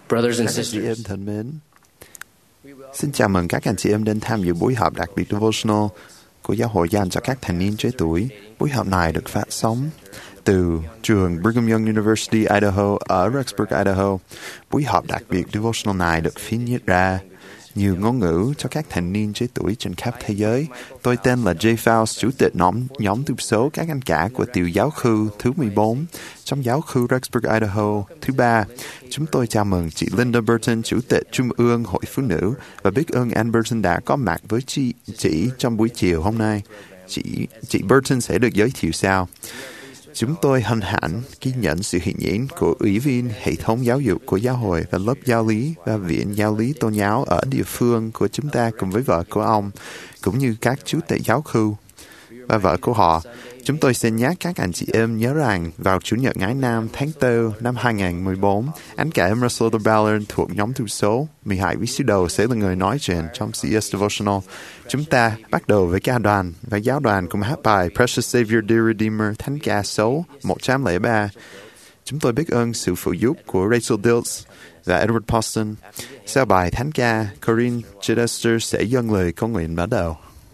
Brothers and Các anh chị em sisters, thân mến, xin chào mừng các anh chị em đến tham dự buổi họp đặc biệt devotional của Giáo hội dành cho các thành niên trẻ tuổi. Buổi họp này được phát sóng từ trường Brigham Young University, Idaho ở Rexburg, Idaho. Buổi họp đặc biệt devotional này được phiên dịch ra nhiều ngôn ngữ cho các thành niên trẻ tuổi trên khắp thế giới. Tôi tên là Jay Faust, chủ tịch nhóm tiếp số các anh cả của tiểu giáo khu thứ 14 trong giáo khu Rexburg, Idaho thứ 3. Chúng tôi chào mừng chị Linda Burton, chủ tịch Trung ương Hội Phụ nữ, và biết ơn anh Burton đã có mặt với chị trong buổi chiều hôm nay. Chị Burton sẽ được giới thiệu sau. Chúng tôi hân hạnh ghi nhận sự hiện diện của Ủy viên Hệ thống Giáo dục của Giáo hội và lớp giáo lý và Viện Giáo lý Tôn giáo ở địa phương của chúng ta cùng với vợ của ông, cũng như các chủ tịch giáo khu và vợ của họ. Chúng tôi xin nhắc các anh chị em nhớ rằng vào Chủ nhật ngày 5 tháng 4 năm 2014, anh cả em Russell Ballard thuộc nhóm thiểu số 12 vị sứ đồ sẽ là người nói chuyện trong CS Devotional. Chúng ta bắt đầu với ca đoàn và giáo đoàn cùng hát bài Precious Savior Dear Redeemer, thánh ca số 103. Chúng tôi biết ơn sự phụ giúp của Rachel Diltz và Edward Poston. Sau bài thánh ca, Corinne Chidester sẽ dâng lời cầu nguyện bắt đầu.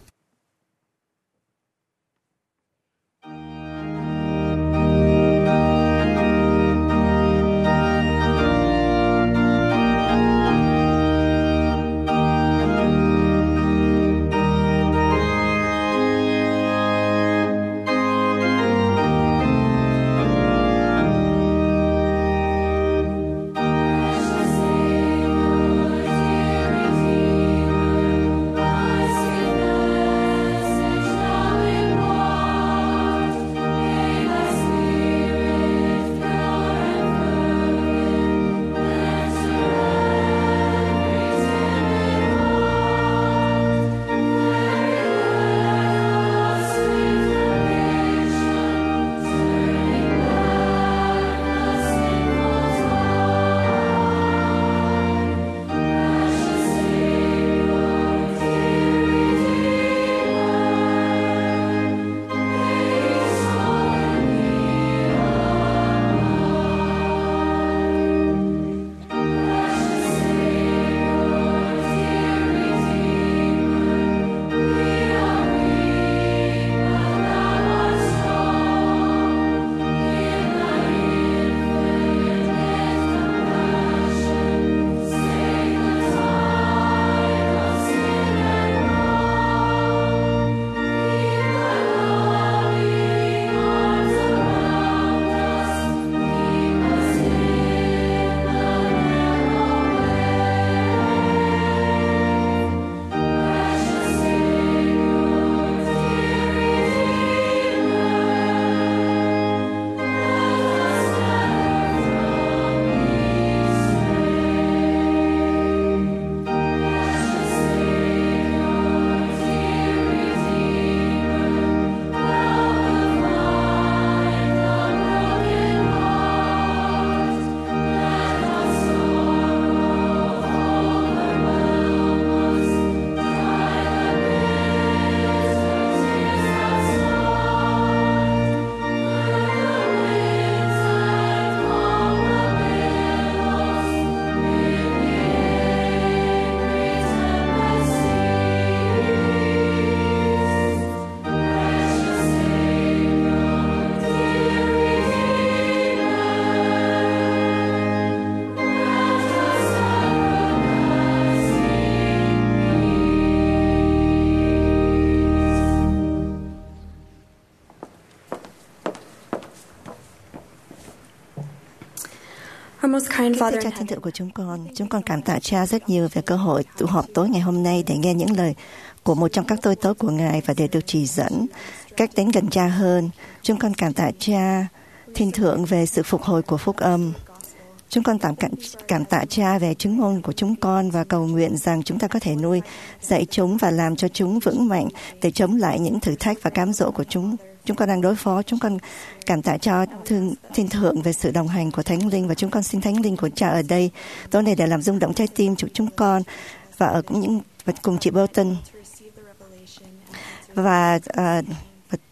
Thưa cha thiên thượng của chúng con cảm tạ cha rất nhiều về cơ hội tụ họp tối ngày hôm nay để nghe những lời của một trong các tôi tớ của Ngài và để được chỉ dẫn cách đến gần cha hơn. Chúng con cảm tạ cha thiên thượng về sự phục hồi của phúc âm. Chúng con cảm tạ cha về chứng ngôn của chúng con và cầu nguyện rằng chúng ta có thể nuôi dạy chúng và làm cho chúng vững mạnh để chống lại những thử thách và cám dỗ của chúng con đang đối phó. Chúng con cảm tạ cho thiên thượng về sự đồng hành của Thánh Linh, và chúng con xin Thánh Linh của cha ở đây tối nay để làm rung động trái tim của chúng con và cùng chị Burton và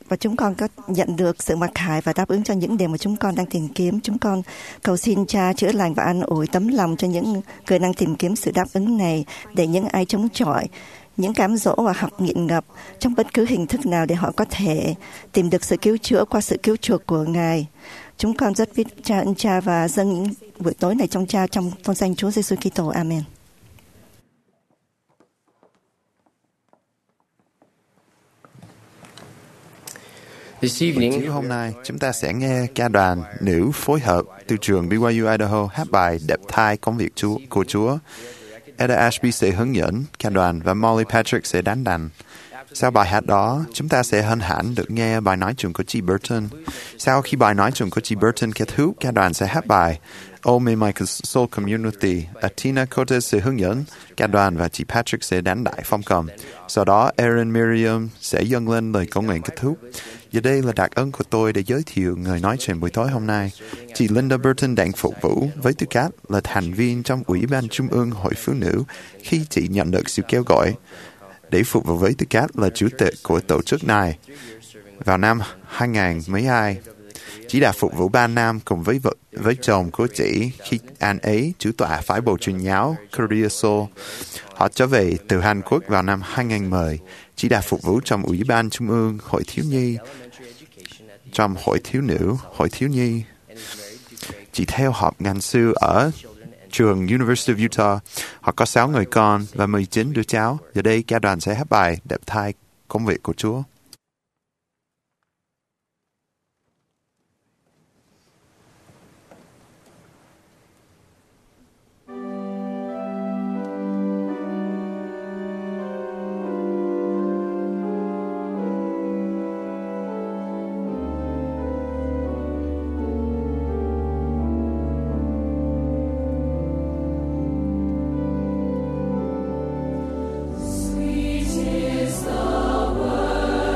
và chúng con có nhận được sự mặc khải và đáp ứng cho những điều mà chúng con đang tìm kiếm. Chúng con cầu xin Cha chữa lành và an ủi tấm lòng cho những người đang tìm kiếm sự đáp ứng này, để những ai chống chọi những cám dỗ và hoặc nghiện ngập trong bất cứ hình thức nào để họ có thể tìm được sự cứu chữa qua sự cứu chuộc của Ngài. Chúng con rất biết Cha ơn Cha và dâng những buổi tối này trong Cha, trong tôn danh Chúa Giêsu Kitô. Amen. Chiều hôm nay, chúng ta sẽ nghe ca đoàn nữ phối hợp từ trường BYU Idaho hát bài Đẹp thai công việc của Chúa. Eda Ashby sẽ hướng dẫn ca đoàn và Molly Patrick sẽ đánh đàn. Sau bài hát đó, chúng ta sẽ hân hạnh được nghe bài nói chuyện của chị Burton. Sau khi bài nói chuyện của chị Burton kết thúc, ca đoàn sẽ hát bài Oh May My Soul Community. Tina Cortez sẽ hướng dẫn ca đoàn và chị Patrick sẽ đánh đại phong cầm. Sau đó, Aaron Miriam sẽ dâng lên lời cầu nguyện kết thúc. Giờ đây là đặc ân của tôi để giới thiệu người nói chuyện buổi tối hôm nay. Chị Linda Burton đang phục vụ với tư cách là thành viên trong Ủy ban Trung ương Hội Phụ Nữ khi chị nhận được sự kêu gọi để phục vụ với tư cách là chủ tịch của tổ chức này. Vào năm 2012, chị đã phục vụ 3 năm cùng với chồng của chị khi anh ấy chủ tọa phái bộ truyền giáo Korea Seoul. Họ trở về từ Hàn Quốc vào năm 2010. Chị đã phục vụ trong Ủy ban Trung ương Hội Thiếu Nhi, trong Hội Thiếu Nữ, Hội Thiếu Nhi. Chị theo học ngành sư ở trường University of Utah. Họ có 6 người con và 19 đứa cháu. Giờ đây, ca đoàn sẽ hát bài Đẹp thai công việc của Chúa. Sweet is the word.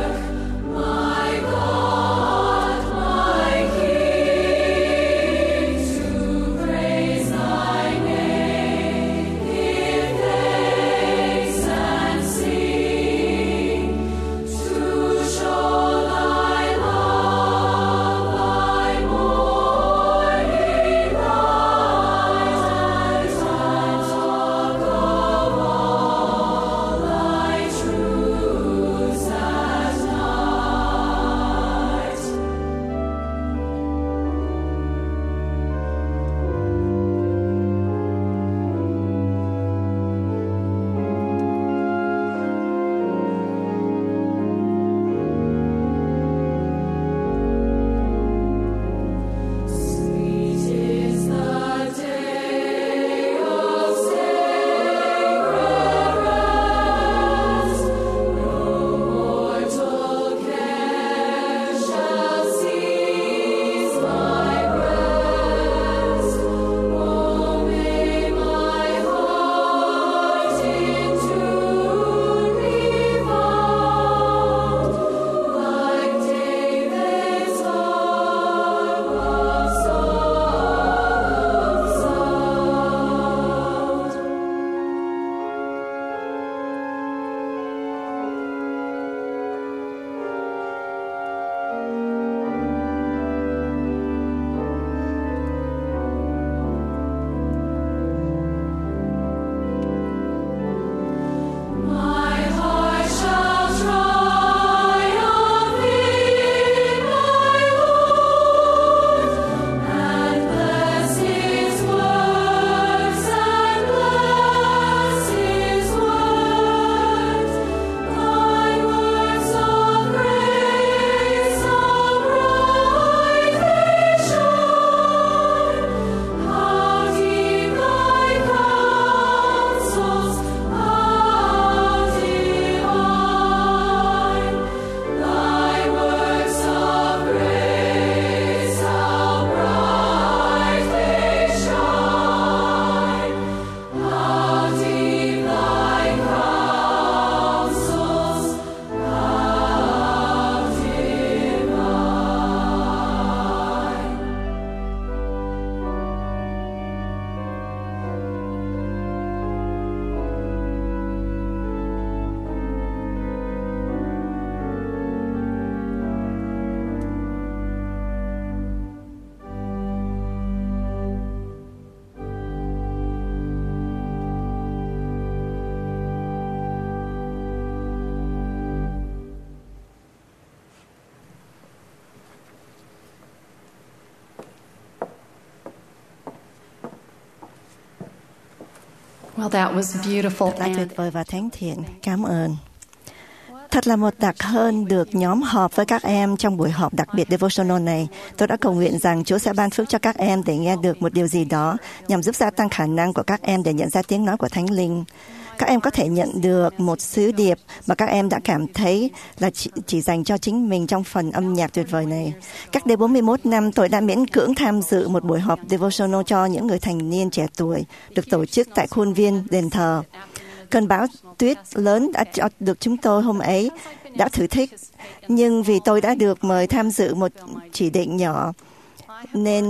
Well, that was beautiful. Thật là tuyệt vời và thánh thiện. Cảm ơn. Thật là một đặc hơn được nhóm họp với các em trong buổi họp đặc biệt devotional này. Tôi đã cầu nguyện rằng Chúa sẽ ban phước cho các em để nghe được một điều gì đó nhằm giúp gia tăng khả năng của các em để nhận ra tiếng nói của Thánh Linh. Các em có thể nhận được một sứ điệp mà các em đã cảm thấy là chỉ dành cho chính mình trong phần âm nhạc tuyệt vời này. Cách đây 41 năm, tôi đã miễn cưỡng tham dự một buổi họp devotional cho những người thành niên trẻ tuổi được tổ chức tại khuôn viên đền thờ. Cơn bão tuyết lớn đã cho được chúng tôi hôm ấy đã thử thách, nhưng vì tôi đã được mời tham dự một chỉ định nhỏ, nên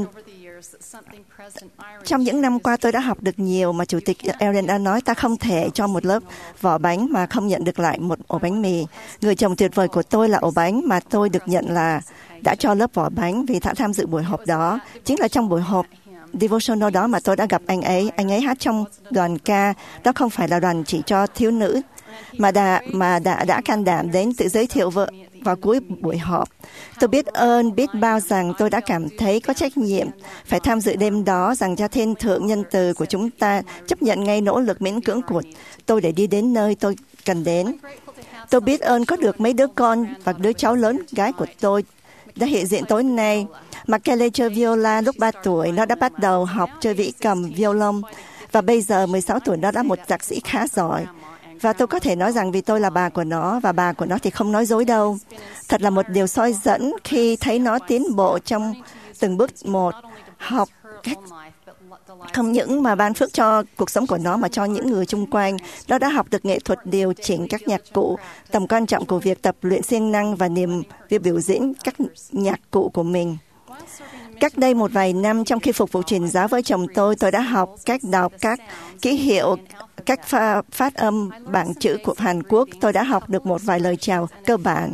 trong những năm qua tôi đã học được nhiều mà Chủ tịch Aaron đã nói ta không thể cho một lớp vỏ bánh mà không nhận được lại một ổ bánh mì. Người chồng tuyệt vời của tôi là ổ bánh mà tôi được nhận là đã cho lớp vỏ bánh vì đã tham dự buổi họp đó. Chính là trong buổi họp devotional đó mà tôi đã gặp anh ấy. Anh ấy hát trong đoàn ca, đó không phải là đoàn chỉ cho thiếu nữ, mà đã can đảm đến tự giới thiệu vợ vào cuối buổi họp. Tôi biết ơn biết bao rằng tôi đã cảm thấy có trách nhiệm phải tham dự đêm đó, rằng cho Thiên Thượng nhân từ của chúng ta chấp nhận ngay nỗ lực miễn cưỡng của tôi để đi đến nơi tôi cần đến. Tôi biết ơn có được mấy đứa con và đứa cháu lớn gái của tôi đã hiện diện tối nay. Michael chơi viola lúc 3 tuổi, nó đã bắt đầu học chơi vĩ cầm, violon, và bây giờ 16 tuổi nó đã một nhạc sĩ khá giỏi. Và tôi có thể nói rằng vì tôi là bà của nó, và bà của nó thì không nói dối đâu. Thật là một điều soi dẫn khi thấy nó tiến bộ trong từng bước một, học cách không những mà ban phước cho cuộc sống của nó mà cho những người chung quanh. Nó đã học được nghệ thuật điều chỉnh các nhạc cụ, tầm quan trọng của việc tập luyện siêng năng và niềm việc biểu diễn các nhạc cụ của mình. Cách đây một vài năm, trong khi phục vụ truyền giáo với chồng tôi đã học cách đọc các ký hiệu, cách phát âm bảng chữ của Hàn Quốc. Tôi đã học được một vài lời chào cơ bản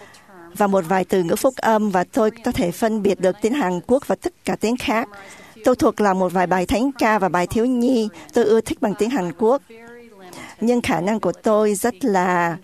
và một vài từ ngữ phúc âm, và tôi có thể phân biệt được tiếng Hàn Quốc và tất cả tiếng khác. Tôi thuộc lòng một vài bài thánh ca và bài thiếu nhi tôi ưa thích bằng tiếng Hàn Quốc, nhưng khả năng của tôi rất là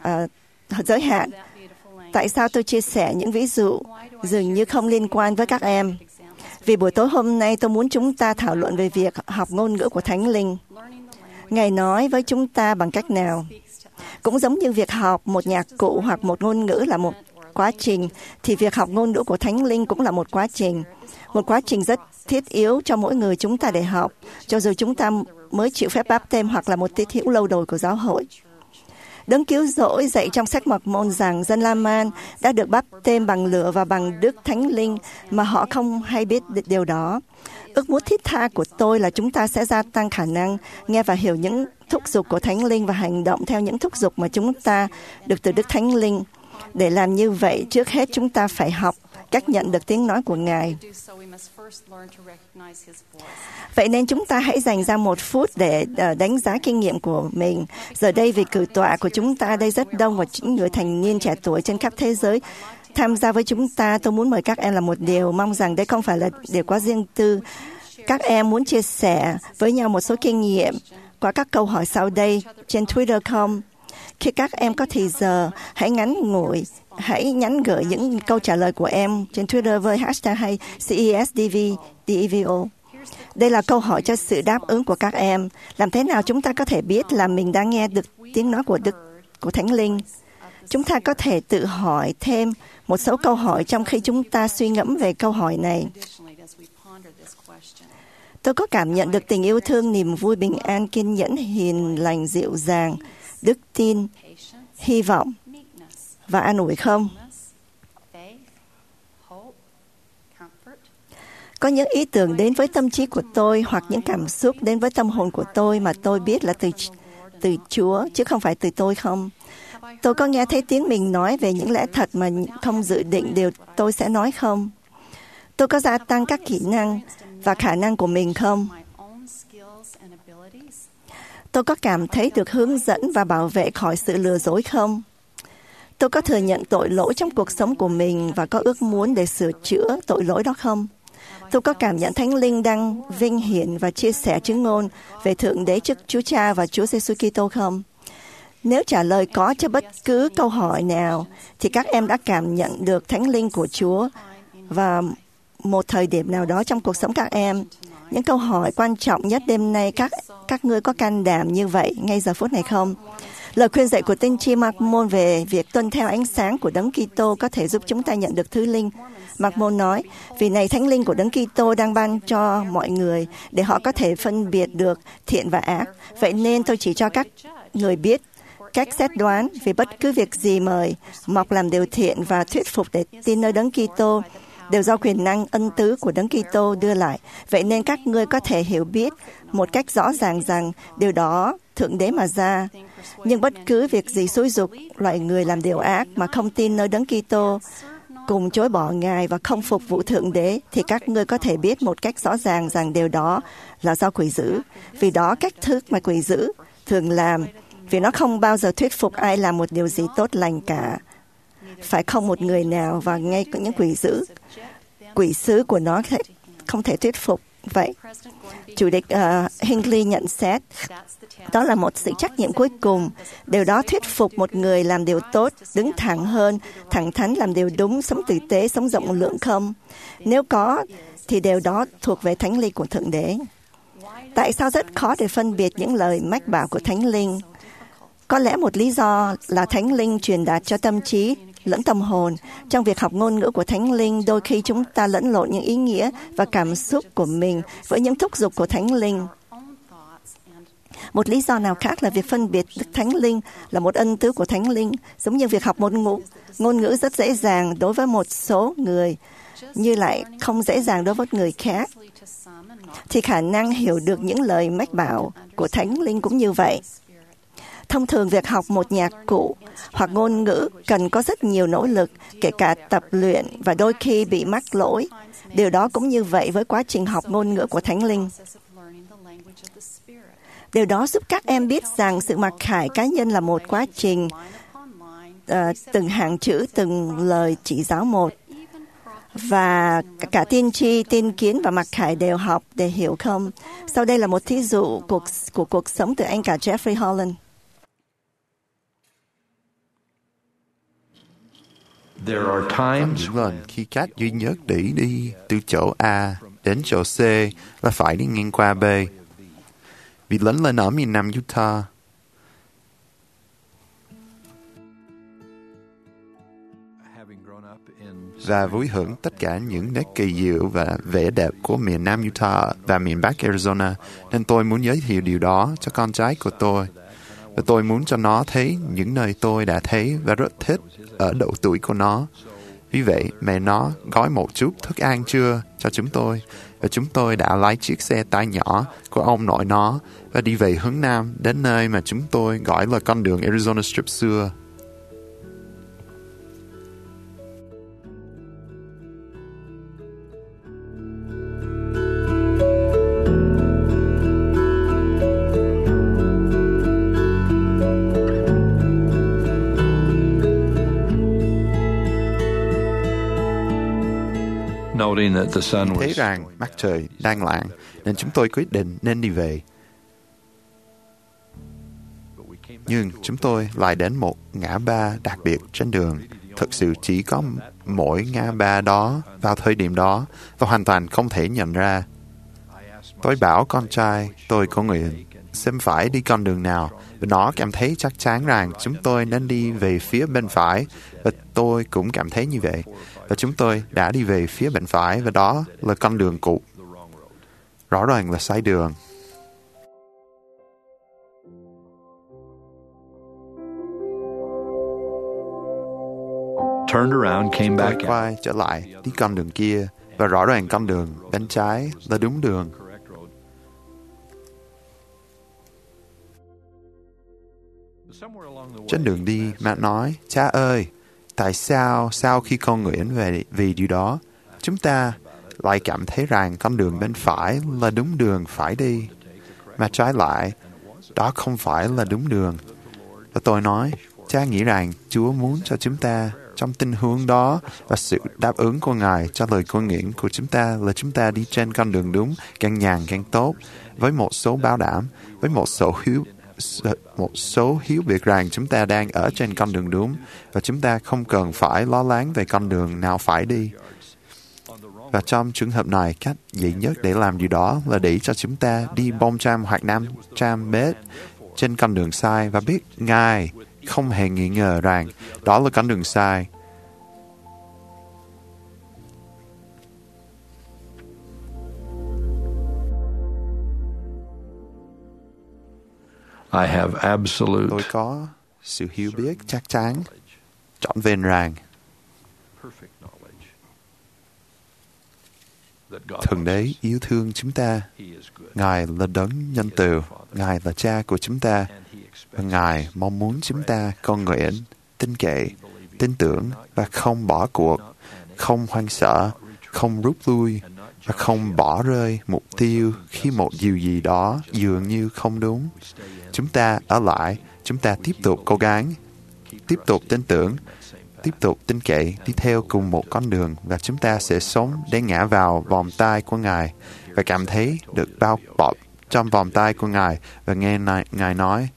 giới hạn. Tại sao tôi chia sẻ những ví dụ dường như không liên quan với các em? Vì buổi tối hôm nay tôi muốn chúng ta thảo luận về việc học ngôn ngữ của Thánh Linh. Ngài nói với chúng ta bằng cách nào? Cũng giống như việc học một nhạc cụ hoặc một ngôn ngữ là một quá trình, thì việc học ngôn ngữ của Thánh Linh cũng là một quá trình. Một quá trình rất thiết yếu cho mỗi người chúng ta để học, cho dù chúng ta mới chịu phép báp têm hoặc là một tín hữu lâu đời của giáo hội. Đấng cứu rỗi dạy trong sách Mặc Môn rằng dân La Man đã được báp têm bằng lửa và bằng Đức Thánh Linh mà họ không hay biết điều đó. Ước muốn thiết tha của tôi là chúng ta sẽ gia tăng khả năng nghe và hiểu những thúc giục của Thánh Linh và hành động theo những thúc giục mà chúng ta được từ Đức Thánh Linh. Để làm như vậy, trước hết chúng ta phải học cách nhận được tiếng nói của Ngài. Vậy nên chúng ta hãy dành ra 1 phút để đánh giá kinh nghiệm của mình. Giờ đây vì cử tọa của chúng ta đây rất đông và những người thành niên trẻ tuổi trên khắp thế giới tham gia với chúng ta. Tôi muốn mời các em làm một điều, mong rằng đây không phải là điều quá riêng tư. Các em muốn chia sẻ với nhau một số kinh nghiệm qua các câu hỏi sau đây trên Twitter.com. Khi các em có thì giờ, hãy nhắn gửi những câu trả lời của em trên Twitter với hashtag hay CESDVDEVO. Đây là câu hỏi cho sự đáp ứng của các em. Làm thế nào chúng ta có thể biết là mình đã nghe được tiếng nói của Thánh Linh? Chúng ta có thể tự hỏi thêm một số câu hỏi trong khi chúng ta suy ngẫm về câu hỏi này. Tôi có cảm nhận được tình yêu thương, niềm vui, bình an, kiên nhẫn, hiền lành, dịu dàng, đức tin, hy vọng và an ủi không? Có những ý tưởng đến với tâm trí của tôi hoặc những cảm xúc đến với tâm hồn của tôi mà tôi biết là từ Chúa chứ không phải từ tôi không? Tôi có nghe thấy tiếng mình nói về những lẽ thật mà không dự định điều tôi sẽ nói không? Tôi có gia tăng các kỹ năng và khả năng của mình không? Tôi có cảm thấy được hướng dẫn và bảo vệ khỏi sự lừa dối không? Tôi có thừa nhận tội lỗi trong cuộc sống của mình và có ước muốn để sửa chữa tội lỗi đó không? Tôi có cảm nhận Thánh Linh đang vinh hiển và chia sẻ chứng ngôn về Thượng Đế trước Chúa Cha và Chúa Giêsu Kitô không? Nếu trả lời có cho bất cứ câu hỏi nào, thì các em đã cảm nhận được Thánh Linh của Chúa và một thời điểm nào đó trong cuộc sống các em. Những câu hỏi quan trọng nhất đêm nay, các ngươi có can đảm như vậy ngay giờ phút này không? Lời khuyên dạy của tiên tri Mạc-môn về việc tuân theo ánh sáng của Đấng Kitô có thể giúp chúng ta nhận được thứ linh. Mạc-môn nói, vì này thánh linh của Đấng Kitô đang ban cho mọi người để họ có thể phân biệt được thiện và ác. Vậy nên tôi chỉ cho các người biết cách xét đoán vì bất cứ việc gì mời mọc làm điều thiện và thuyết phục để tin nơi Đấng Kitô đều do quyền năng ân tứ của Đấng Kitô đưa lại. Vậy nên các ngươi có thể hiểu biết một cách rõ ràng rằng điều đó Thượng Đế mà ra. Nhưng bất cứ việc gì xúi giục loại người làm điều ác mà không tin nơi Đấng Kitô, cùng chối bỏ Ngài và không phục vụ Thượng Đế, thì các ngươi có thể biết một cách rõ ràng rằng điều đó là do quỷ dữ. Vì đó cách thức mà quỷ dữ thường làm, vì nó không bao giờ thuyết phục ai làm một điều gì tốt lành cả. Phải không một người nào, và ngay những quỷ sứ của nó không thể thuyết phục. Vậy, Chủ tịch Hinckley nhận xét, đó là một sự trách nhiệm cuối cùng. Điều đó thuyết phục một người làm điều tốt, đứng thẳng hơn, thẳng thắn làm điều đúng, sống tử tế, sống rộng lượng không? Nếu có, thì điều đó thuộc về Thánh Linh của Thượng Đế. Tại sao rất khó để phân biệt những lời mách bảo của Thánh Linh? Có lẽ một lý do là Thánh Linh truyền đạt cho tâm trí lẫn tâm hồn. Trong việc học ngôn ngữ của Thánh Linh, đôi khi chúng ta lẫn lộn những ý nghĩa và cảm xúc của mình với những thúc giục của Thánh Linh. Một lý do nào khác là việc phân biệt Thánh Linh là một ân tứ của Thánh Linh, giống như việc học một ngôn ngữ rất dễ dàng đối với một số người, như lại không dễ dàng đối với người khác. Thì khả năng hiểu được những lời mách bảo của Thánh Linh cũng như vậy. Thông thường, việc học một nhạc cụ hoặc ngôn ngữ cần có rất nhiều nỗ lực, kể cả tập luyện và đôi khi bị mắc lỗi. Điều đó cũng như vậy với quá trình học ngôn ngữ của Thánh Linh. Điều đó giúp các em biết rằng sự mặc khải cá nhân là một quá trình, từng hàng chữ, từng lời chỉ giáo một. Và cả tiên tri, tiên kiến và mặc khải đều học để hiểu không? Sau đây là một thí dụ của cuộc sống từ anh cả Jeffrey Holland. Những lần khi cách duy nhất để đi từ chỗ A đến chỗ C là phải đi ngang qua B. Vì lớn lên ở miền Nam Utah, và vui hưởng tất cả những nét kỳ diệu và vẻ đẹp của miền Nam Utah và miền Bắc Arizona, nên tôi muốn giới thiệu điều đó cho con trai của tôi. Và tôi muốn cho nó thấy những nơi tôi đã thấy và rất thích ở độ tuổi của nó. Vì vậy, mẹ nó gói một chút thức ăn trưa cho chúng tôi, và chúng tôi đã lái chiếc xe tải nhỏ của ông nội nó và đi về hướng Nam đến nơi mà chúng tôi gọi là con đường Arizona Strip xưa. Thấy rằng mặt trời đang lặn, nên chúng tôi quyết định nên đi về. Nhưng chúng tôi lại đến một ngã ba đặc biệt trên đường. Thực sự chỉ có mỗi ngã ba đó vào thời điểm đó và hoàn toàn không thể nhận ra. Tôi bảo con trai tôi có nguyện xem phải đi con đường nào, và nó cảm thấy chắc chắn rằng chúng tôi nên đi về phía bên phải, và tôi cũng cảm thấy như vậy. Và chúng tôi đã đi về phía bên phải, và đó là con đường cũ. Rõ ràng là sai đường. Tôi quay trở lại đi con đường kia, và rõ ràng con đường bên trái là đúng đường. Trên đường đi, mẹ nói, cha ơi, tại sao sau khi con nguyện về điều đó, chúng ta lại cảm thấy rằng con đường bên phải là đúng đường phải đi, mà trái lại, đó không phải là đúng đường. Và tôi nói, cha nghĩ rằng Chúa muốn cho chúng ta trong tình huống đó, và sự đáp ứng của Ngài cho lời cầu nguyện của chúng ta là chúng ta đi trên con đường đúng, càng nhàn càng tốt, với một số bảo đảm, với một số hiểu biết rằng chúng ta đang ở trên con đường đúng, và chúng ta không cần phải lo lắng về con đường nào phải đi. Và trong trường hợp này, cách dễ nhất để làm điều đó là để cho chúng ta đi bom trăm hoặc nam trăm mét trên con đường sai và biết Ngài không hề nghi ngờ rằng đó là con đường sai. Tôi có sự hiểu biết chắc chắn, trọn vẹn rằng Thượng Đế yêu thương chúng ta. Ngài là đấng nhân từ, Ngài là Cha của chúng ta, và Ngài mong muốn chúng ta con nguyện, tin cậy, tin tưởng và không bỏ cuộc, không hoang sợ, không rút lui và không bỏ rơi mục tiêu khi một điều gì đó dường như không đúng. Chúng ta ở lại, chúng ta tiếp tục cố gắng, tiếp tục tin tưởng, tiếp tục tin cậy, đi theo cùng một con đường, và chúng ta sẽ sống để ngã vào vòng tay của Ngài và cảm thấy được bao bọc trong vòng tay của Ngài và nghe Ngài nói,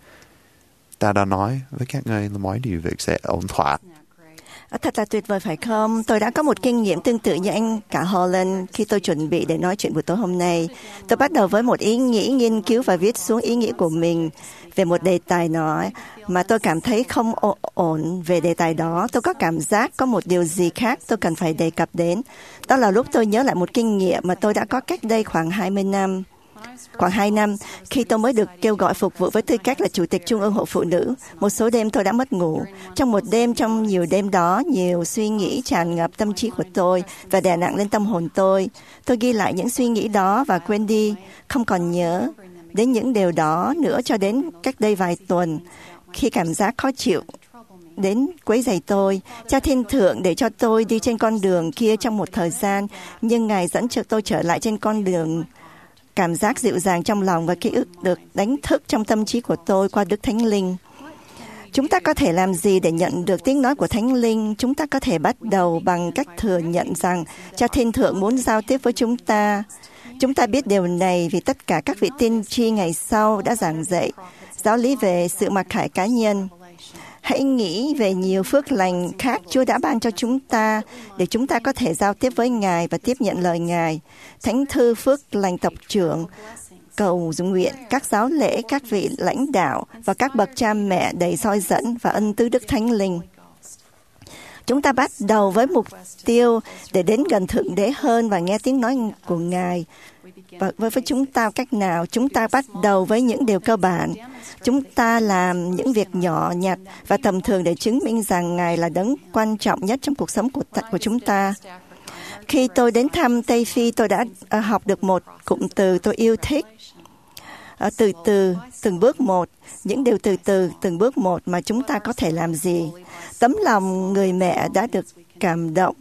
ta đã nói với các ngươi là mọi điều việc sẽ ổn thỏa. Thật là tuyệt vời phải không? Tôi đã có một kinh nghiệm tương tự như anh cả Holland khi tôi chuẩn bị để nói chuyện buổi tối hôm nay. Tôi bắt đầu với một ý nghĩ nghiên cứu và viết xuống ý nghĩ của mình về một đề tài nói mà tôi cảm thấy không ổn về đề tài đó. Tôi có cảm giác có một điều gì khác tôi cần phải đề cập đến. Đó là lúc tôi nhớ lại một kinh nghiệm mà tôi đã có cách đây khoảng 20 năm. Khoảng 2 năm, khi tôi mới được kêu gọi phục vụ với tư cách là Chủ tịch Trung ương Hội Phụ Nữ, một số đêm tôi đã mất ngủ. Trong một đêm, trong nhiều đêm đó, nhiều suy nghĩ tràn ngập tâm trí của tôi và đè nặng lên tâm hồn tôi. Tôi ghi lại những suy nghĩ đó và quên đi, không còn nhớ đến những điều đó nữa cho đến cách đây vài tuần, khi cảm giác khó chịu đến quấy rầy tôi. Cha Thiên Thượng để cho tôi đi trên con đường kia trong một thời gian, nhưng Ngài dẫn tôi trở lại trên con đường cảm giác dịu dàng trong lòng và ký ức được đánh thức trong tâm trí của tôi qua Đức Thánh Linh. Chúng ta có thể làm gì để nhận được tiếng nói của Thánh Linh? Chúng ta có thể bắt đầu bằng cách thừa nhận rằng Cha Thiên Thượng muốn giao tiếp với chúng ta. Chúng ta biết điều này vì tất cả các vị tiên tri ngày sau đã giảng dạy giáo lý về sự mặc khải cá nhân. Hãy nghĩ về nhiều phước lành khác Chúa đã ban cho chúng ta để chúng ta có thể giao tiếp với Ngài và tiếp nhận lời Ngài. Thánh thư phước lành tộc trưởng cầu nguyện các giáo lễ, các vị lãnh đạo và các bậc cha mẹ đầy soi dẫn và ân tứ Đức Thánh Linh. Chúng ta bắt đầu với mục tiêu để đến gần Thượng Đế hơn và nghe tiếng nói của Ngài. Và với chúng ta cách nào? Chúng ta bắt đầu với những điều cơ bản. Chúng ta làm những việc nhỏ nhặt và tầm thường để chứng minh rằng Ngài là đấng quan trọng nhất trong cuộc sống của chúng ta. Khi tôi đến thăm Tây Phi, tôi đã học được một cụm từ tôi yêu thích. Từ từ, từng bước một, những điều từ từ, từng bước một mà chúng ta có thể làm gì. Tấm lòng người mẹ đã được cảm động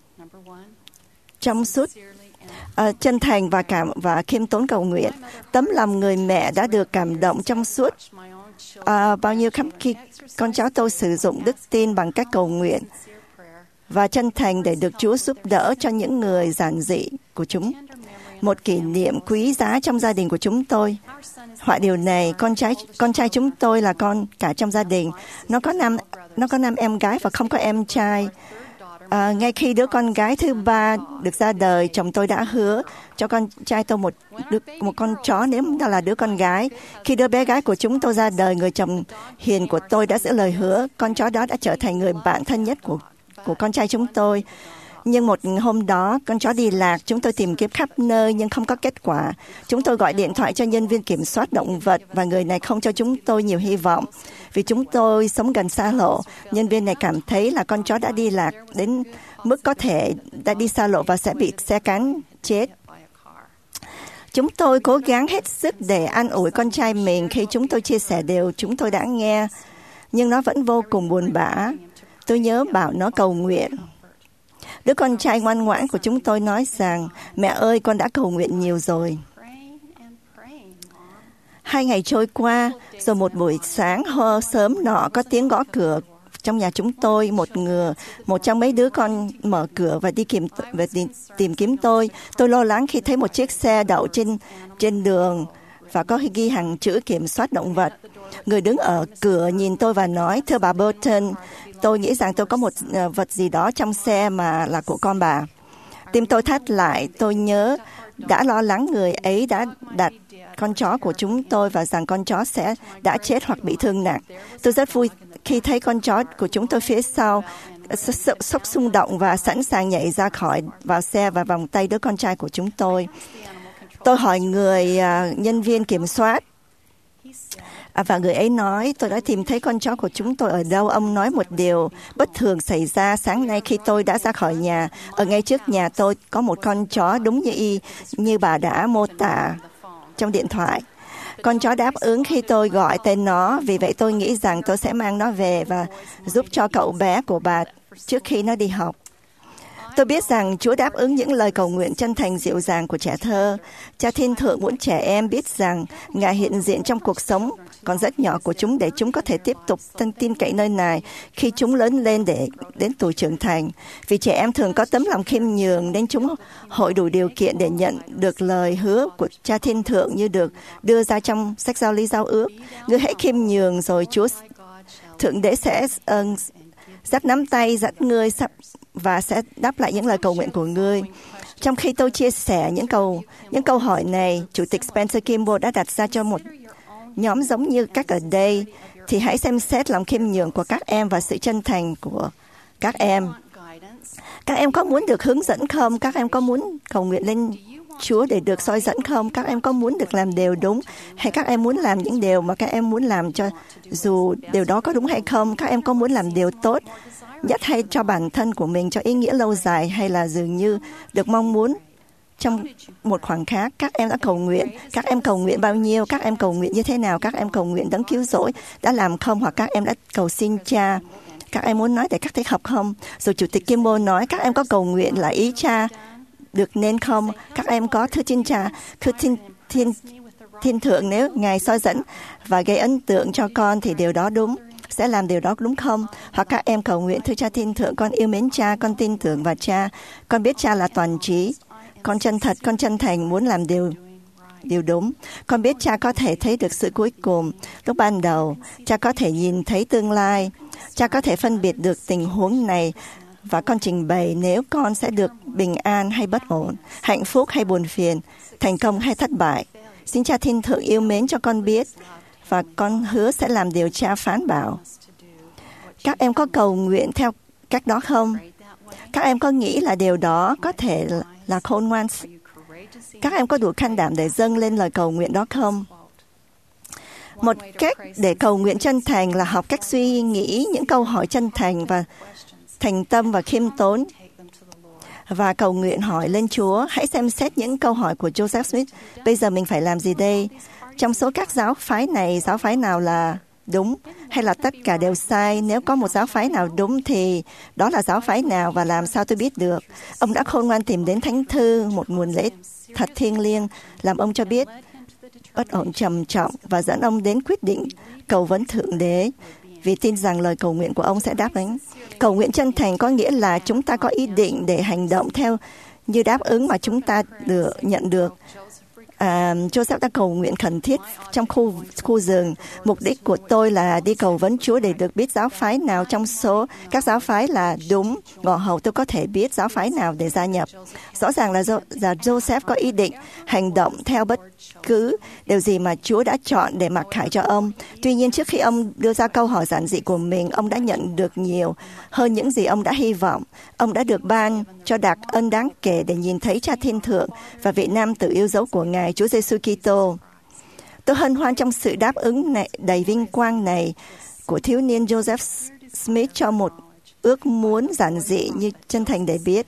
trong suốt chân thành và khiêm tốn cầu nguyện. Tấm lòng người mẹ đã được cảm động trong suốt bao nhiêu khi con cháu tôi sử dụng đức tin bằng cách cầu nguyện và chân thành để được Chúa giúp đỡ cho những người giản dị của chúng. Một kỷ niệm quý giá trong gia đình của chúng tôi. Họa điều này, con trai chúng tôi là con cả trong gia đình. Nó có 5 em gái và không có em trai. Ngay khi đứa con gái thứ 3 được ra đời, chồng tôi đã hứa cho con trai tôi một con chó nếu đó là đứa con gái. Khi đứa bé gái của chúng tôi ra đời, người chồng hiền của tôi đã giữ lời hứa. Con chó đó đã trở thành người bạn thân nhất của con trai chúng tôi. Nhưng một hôm đó, con chó đi lạc, chúng tôi tìm kiếm khắp nơi nhưng không có kết quả. Chúng tôi gọi điện thoại cho nhân viên kiểm soát động vật và người này không cho chúng tôi nhiều hy vọng. Vì chúng tôi sống gần xa lộ, nhân viên này cảm thấy là con chó đã đi lạc đến mức có thể đã đi xa lộ và sẽ bị xe cán chết. Chúng tôi cố gắng hết sức để an ủi con trai mình khi chúng tôi chia sẻ điều chúng tôi đã nghe, nhưng nó vẫn vô cùng buồn bã. Tôi nhớ bảo nó cầu nguyện. Đứa con trai ngoan ngoãn của chúng tôi nói rằng, mẹ ơi, con đã cầu nguyện nhiều rồi. 2 ngày trôi qua, rồi một buổi sáng sớm nọ có tiếng gõ cửa trong nhà chúng tôi. Một trong mấy đứa con mở cửa và đi tìm kiếm tôi. Tôi lo lắng khi thấy một chiếc xe đậu trên đường và có ghi hàng chữ kiểm soát động vật. Người đứng ở cửa nhìn tôi và nói, thưa bà Burton, tôi nghĩ rằng tôi có một vật gì đó trong xe mà là của con bà. Tim tôi thắt lại, tôi nhớ đã lo lắng người ấy đã đặt con chó của chúng tôi và rằng con chó sẽ đã chết hoặc bị thương nặng. Tôi rất vui khi thấy con chó của chúng tôi phía sau sốc xung động và sẵn sàng nhảy ra khỏi vào xe và vòng tay đứa con trai của chúng tôi. Tôi hỏi người nhân viên kiểm soát và người ấy nói tôi đã tìm thấy con chó của chúng tôi ở đâu. Ông nói một điều bất thường xảy ra sáng nay khi tôi đã ra khỏi nhà. Ở ngay trước nhà tôi có một con chó đúng như bà đã mô tả trong điện thoại. Con chó đáp ứng khi tôi gọi tên nó, vì vậy tôi nghĩ rằng tôi sẽ mang nó về và giúp cho cậu bé của bà trước khi nó đi học. Tôi biết rằng Chúa đáp ứng những lời cầu nguyện chân thành dịu dàng của trẻ thơ. Cha Thiên Thượng muốn trẻ em biết rằng Ngài hiện diện trong cuộc sống còn rất nhỏ của chúng để chúng có thể tiếp tục tin cậy nơi Ngài khi chúng lớn lên để đến tuổi trưởng thành. Vì trẻ em thường có tấm lòng khiêm nhường nên chúng hội đủ điều kiện để nhận được lời hứa của Cha Thiên Thượng như được đưa ra trong sách Giao Lý Giao Ước. Ngươi hãy khiêm nhường rồi Chúa Thượng Đế sẽ dắt nắm tay dẫn ngươi và sẽ đáp lại những lời cầu nguyện của ngươi. Trong khi tôi chia sẻ những câu hỏi này, Chủ tịch Spencer Kimball đã đặt ra cho một nhóm giống như các ở đây, thì hãy xem xét lòng khiêm nhường của các em và sự chân thành của các em. Các em có muốn được hướng dẫn không? Các em có muốn cầu nguyện lên Chúa để được soi dẫn không? Các em có muốn được làm điều đúng? Hay các em muốn làm những điều mà các em muốn làm cho dù điều đó có đúng hay không? Các em có muốn làm điều tốt nhất hay cho bản thân của mình, cho ý nghĩa lâu dài, hay là dường như được mong muốn trong một khoảng khác? Các em đã cầu nguyện. Các em cầu nguyện bao nhiêu? Các em cầu nguyện như thế nào? Các em cầu nguyện đấng cứu rỗi đã làm không? Hoặc các em đã cầu xin Cha? Các em muốn nói để các thầy học không? Rồi Chủ tịch Kimball nói, các em có cầu nguyện là ý Cha được nên không? Các em có thưa xin Cha, thưa Thiên Thượng, nếu Ngài soi dẫn và gây ấn tượng cho con thì điều đó đúng, sẽ làm điều đó đúng không? Hoặc các em cầu nguyện, thưa Cha Thiên Thượng, con yêu mến Cha, con tin tưởng vào Cha, con biết Cha là toàn trí, con chân thật, con chân thành muốn làm điều đúng. Con biết Cha có thể thấy được sự cuối cùng lúc ban đầu, Cha có thể nhìn thấy tương lai, Cha có thể phân biệt được tình huống này, và con trình bày nếu con sẽ được bình an hay bất ổn, hạnh phúc hay buồn phiền, thành công hay thất bại. Xin Cha Thiên Thượng yêu mến cho con biết, và con hứa sẽ làm điều Cha phán bảo. Các em có cầu nguyện theo cách đó không? Các em có nghĩ là điều đó có thể là khôn ngoan? Các em có đủ can đảm để dâng lên lời cầu nguyện đó không? Một cách để cầu nguyện chân thành là học cách suy nghĩ những câu hỏi chân thành và thành tâm và khiêm tốn, và cầu nguyện hỏi lên Chúa. Hãy xem xét những câu hỏi của Joseph Smith. Bây giờ mình phải làm gì đây? Trong số các giáo phái này, giáo phái nào là đúng hay là tất cả đều sai? Nếu có một giáo phái nào đúng thì đó là giáo phái nào, và làm sao tôi biết được? Ông đã khôn ngoan tìm đến Thánh Thư, một nguồn lễ thật thiêng liêng, làm ông cho biết bất ổn trầm trọng và dẫn ông đến quyết định cầu vấn Thượng Đế, vì tin rằng lời cầu nguyện của ông sẽ đáp ứng. Cầu nguyện chân thành có nghĩa là chúng ta có ý định để hành động theo như đáp ứng mà chúng ta nhận được. Joseph đã cầu nguyện khẩn thiết trong khu rừng. Mục đích của tôi là đi cầu vấn Chúa để được biết giáo phái nào trong số các giáo phái là đúng. Ngõ hầu tôi có thể biết giáo phái nào để gia nhập. Rõ ràng là Joseph có ý định hành động theo bất cứ điều gì mà Chúa đã chọn để mặc khải cho ông. Tuy nhiên, trước khi ông đưa ra câu hỏi giản dị của mình, ông đã nhận được nhiều hơn những gì ông đã hy vọng. Ông đã được ban cho đặc ân đáng kể để nhìn thấy Cha Thiên Thượng và vị nam tử yêu dấu của Ngài, Chúa Giêsu Kitô. Tôi hân hoan trong sự đáp ứng này, đầy vinh quang này của thiếu niên Joseph Smith cho một ước muốn giản dị như chân thành để biết.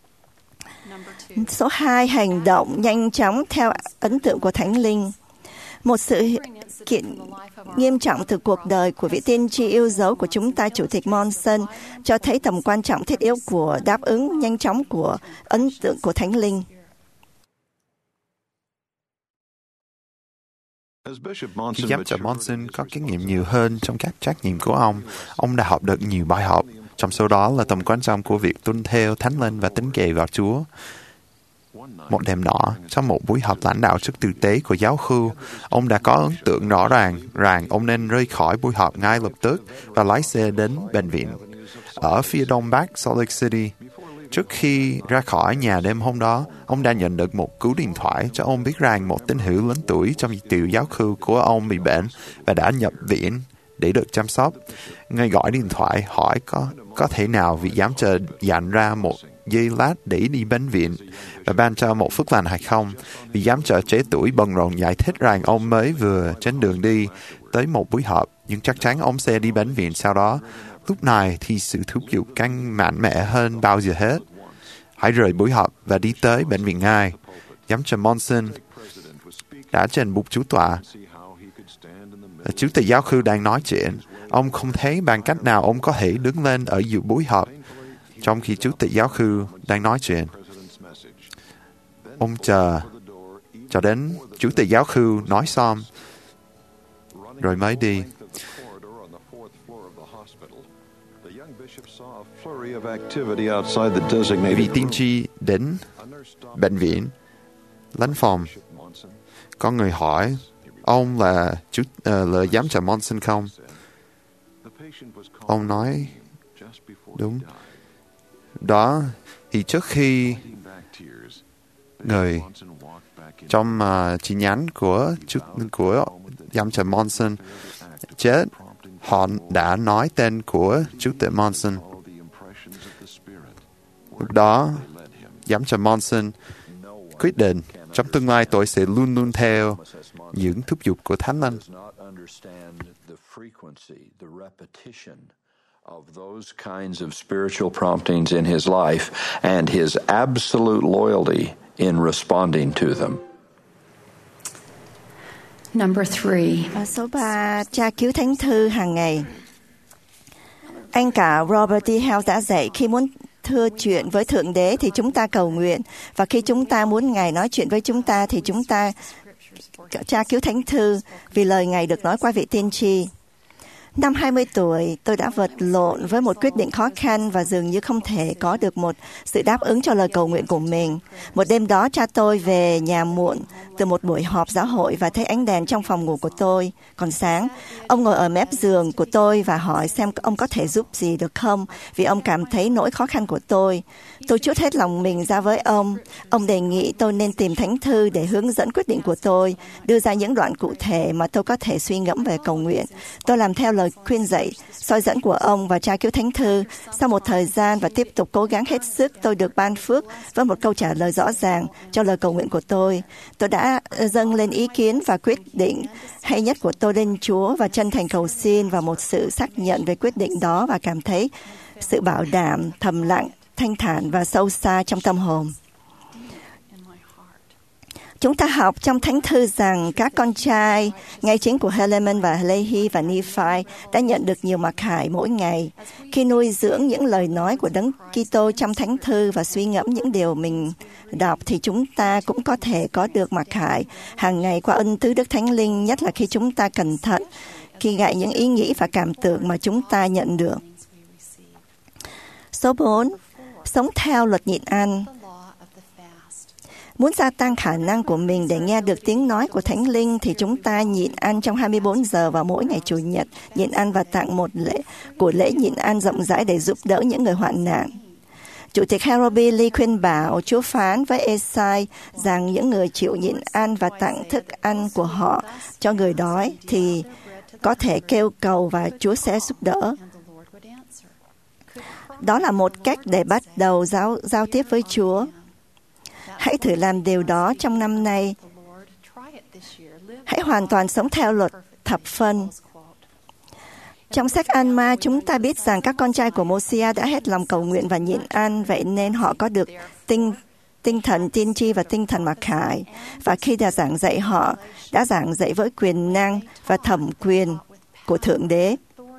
Số 2, hành động nhanh chóng theo ấn tượng của Thánh Linh. Một sự kiện nghiêm trọng từ cuộc đời của vị tiên tri yêu dấu của chúng ta, Chủ tịch Monson, cho thấy tầm quan trọng thiết yếu của đáp ứng nhanh chóng của ấn tượng của Thánh Linh. Khi giám trợ Monson có kinh nghiệm nhiều hơn trong các trách nhiệm của ông đã học được nhiều bài học, trong số đó là tầm quan trọng của việc tuân theo Thánh Linh và tín kệ vào Chúa. Một đêm nọ, trong một buổi họp lãnh đạo sức tử tế của giáo khu, ông đã có ấn tượng rõ ràng rằng ông nên rời khỏi buổi họp ngay lập tức và lái xe đến bệnh viện ở phía đông bắc Salt Lake City. Trước khi ra khỏi nhà đêm hôm đó, ông đã nhận được một cú điện thoại cho ông biết rằng một tín hữu lớn tuổi trong tiểu giáo khu của ông bị bệnh và đã nhập viện để được chăm sóc. Người gọi điện thoại hỏi có thể nào vị giám chờ dành ra một giây lát để đi bệnh viện và ban cho một phước lành hay không. Vị giám trợ trẻ tuổi bận rộn giải thích rằng ông mới vừa trên đường đi tới một buổi họp, nhưng chắc chắn ông sẽ đi bệnh viện sau đó. Lúc này thì sự thúc giục càng mạnh mẽ hơn bao giờ hết. Hãy rời buổi họp và đi tới bệnh viện ngay. Giám trợ Monson đã trên bục chủ tọa. Chủ tịch giáo khu đang nói chuyện. Ông không thấy bằng cách nào ông có thể đứng lên ở giữa buổi họp trong khi chủ tịch giáo khu đang nói chuyện. Ông chờ đến chủ tịch giáo khu nói xong rồi mới đi. Vị tiên tri đến bệnh viện, lãnh phòng. Có người hỏi, ông là giám trợ Monson không? Ông nói, đúng. Đó, thì trước khi người trong chi nhánh của giám trợ Monson chết, họ đã nói tên của chủ tịch Monson. Lúc đó, giám trợ Monson quyết định trong tương lai tôi sẽ luôn luôn theo những thúc giục của Thánh Linh. Of those kinds of spiritual promptings in his life and his absolute loyalty in responding to them. Number 3. Số 3, tra cứu thánh thư hàng ngày. Anh cả Robert D. Hale đã dạy khi muốn thưa chuyện với Thượng Đế thì chúng ta cầu nguyện, và khi chúng ta muốn Ngài nói chuyện với chúng ta thì chúng ta tra cứu thánh thư, vì lời Ngài được nói qua vị tiên tri. Năm 20 tuổi, tôi đã vật lộn với một quyết định khó khăn và dường như không thể có được một sự đáp ứng cho lời cầu nguyện của mình. Một đêm đó, cha tôi về nhà muộn từ một buổi họp giáo hội và thấy ánh đèn trong phòng ngủ của tôi còn sáng. Ông ngồi ở mép giường của tôi và hỏi xem ông có thể giúp gì được không, vì ông cảm thấy nỗi khó khăn của tôi. Tôi trút hết lòng mình ra với ông. Ông đề nghị tôi nên tìm thánh thư để hướng dẫn quyết định của tôi, đưa ra những đoạn cụ thể mà tôi có thể suy ngẫm về cầu nguyện. Tôi làm theo lời khuyên dạy, soi dẫn của ông và tra cứu thánh thư. Sau một thời gian và tiếp tục cố gắng hết sức, tôi được ban phước với một câu trả lời rõ ràng cho lời cầu nguyện của tôi. Tôi đã dâng lên ý kiến và quyết định hay nhất của tôi lên Chúa và chân thành cầu xin và một sự xác nhận về quyết định đó, và cảm thấy sự bảo đảm thầm lặng, thanh thản và sâu xa trong tâm hồn. Chúng ta học trong thánh thư rằng các con trai ngay chính của Helaman và Lehi và Nephi đã nhận được nhiều mặc khải mỗi ngày. Khi nuôi dưỡng những lời nói của Đấng Kitô trong thánh thư và suy ngẫm những điều mình đọc thì chúng ta cũng có thể có được mặc khải hàng ngày qua ân tứ Đức Thánh Linh, nhất là khi chúng ta cẩn thận khi gạy những ý nghĩ và cảm tưởng mà chúng ta nhận được. Số 4. Sống theo luật nhịn ăn. Muốn gia tăng khả năng của mình để nghe được tiếng nói của Thánh Linh thì chúng ta nhịn ăn trong 24 giờ vào mỗi ngày Chủ nhật, nhịn ăn và tặng một của lễ nhịn ăn rộng rãi để giúp đỡ những người hoạn nạn. Chủ tịch Harold B. Lee khuyên bảo Chúa phán với Esai rằng những người chịu nhịn ăn và tặng thức ăn của họ cho người đói thì có thể kêu cầu và Chúa sẽ giúp đỡ. Đó là một cách để bắt đầu giao tiếp với Chúa. Hãy thử làm điều đó trong năm nay. Hãy hoàn toàn sống theo luật thập phân. Trong sách Alma, chúng ta biết rằng các con trai của Mosiah đã hết lòng cầu nguyện và nhịn ăn, vậy nên họ có được tinh thần tiên tri và tinh thần mặc khải. Và khi đã giảng dạy, họ đã giảng dạy với quyền năng và thẩm quyền của Thượng Đế.